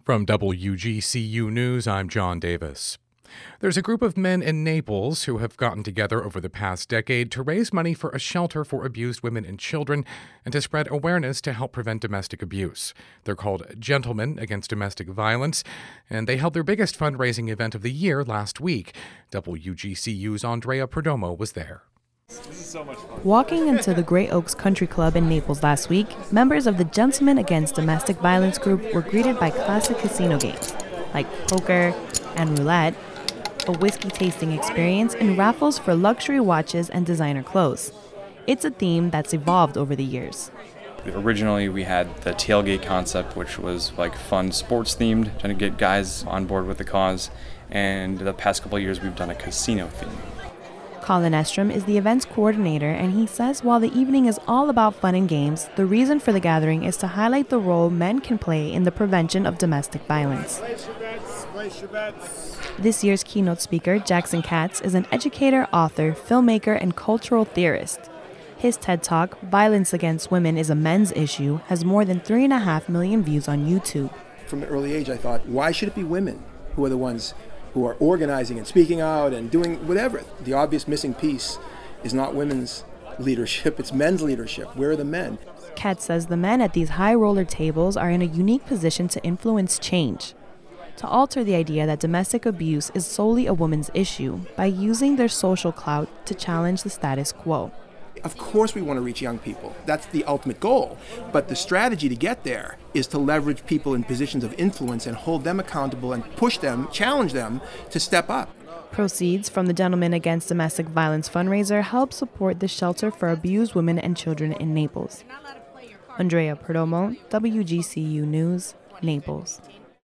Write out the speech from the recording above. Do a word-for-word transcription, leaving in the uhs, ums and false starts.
From W G C U News, I'm John Davis. There's a group of men in Naples who have gotten together over the past decade to raise money for a shelter for abused women and children and to spread awareness to help prevent domestic abuse. They're called Gentlemen Against Domestic Violence, and they held their biggest fundraising event of the year last week. W G C U's Andrea Perdomo was there. This is so much fun. Walking into the Grey Oaks Country Club in Naples last week, members of the Gentlemen Against Domestic Violence group were greeted by classic casino games like poker and roulette, a whiskey tasting experience, and raffles for luxury watches and designer clothes. It's a theme that's evolved over the years. Originally, we had the tailgate concept, which was like fun sports themed, trying to get guys on board with the cause. And the past couple of years, we've done a casino theme. Colin Estrom is the events coordinator, and he says while the evening is all about fun and games, the reason for the gathering is to highlight the role men can play in the prevention of domestic violence. Place your bets, place your bets. This year's keynote speaker, Jackson Katz, is an educator, author, filmmaker, and cultural theorist. His TED Talk, Violence Against Women is a Men's Issue, has more than three and a half million views on YouTube. From an early age, I thought, why should it be women who are the ones who are organizing and speaking out and doing whatever? The obvious missing piece is not women's leadership, it's men's leadership. Where are the men? Katz says the men at these high roller tables are in a unique position to influence change, to alter the idea that domestic abuse is solely a woman's issue by using their social clout to challenge the status quo. Of course we want to reach young people. That's the ultimate goal. But the strategy to get there is to leverage people in positions of influence and hold them accountable and push them, challenge them to step up. Proceeds from the Gentlemen Against Domestic Violence fundraiser help support the shelter for abused women and children in Naples. Andrea Perdomo, W G C U News, Naples.